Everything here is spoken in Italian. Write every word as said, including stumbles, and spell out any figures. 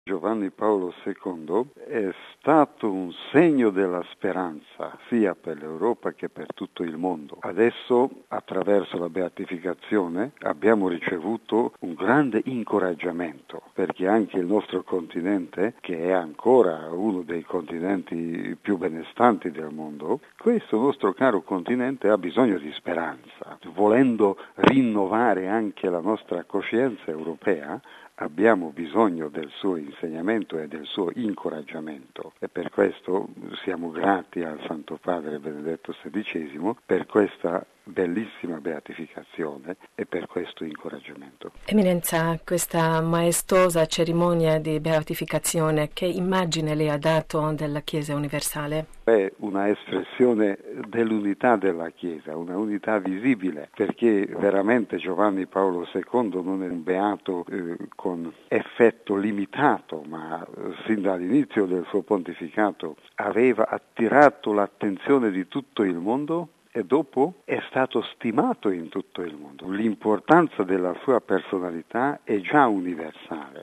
Giovanni Paolo secondo è stato un segno della speranza sia per l'Europa che per tutto il mondo. Adesso, attraverso la beatificazione, abbiamo ricevuto un grande incoraggiamento, perché anche il nostro continente, che è ancora uno dei continenti più benestanti del mondo, questo nostro caro continente ha bisogno di speranza. Volendo rinnovare anche la nostra coscienza europea, abbiamo bisogno del suo insegnamento e del suo incoraggiamento e per questo siamo grati al Santo Padre Benedetto sedicesimo per questa bellissima beatificazione e per questo incoraggiamento. Eminenza, questa maestosa cerimonia di beatificazione, che immagine le ha dato della Chiesa universale? È una espressione dell'unità della Chiesa, una unità visibile, perché veramente Giovanni Paolo secondo non è un beato eh, con effetto limitato, ma eh, sin dall'inizio del suo pontificato aveva attirato l'attenzione di tutto il mondo e dopo è stato stimato in tutto il mondo. L'importanza della sua personalità è già universale.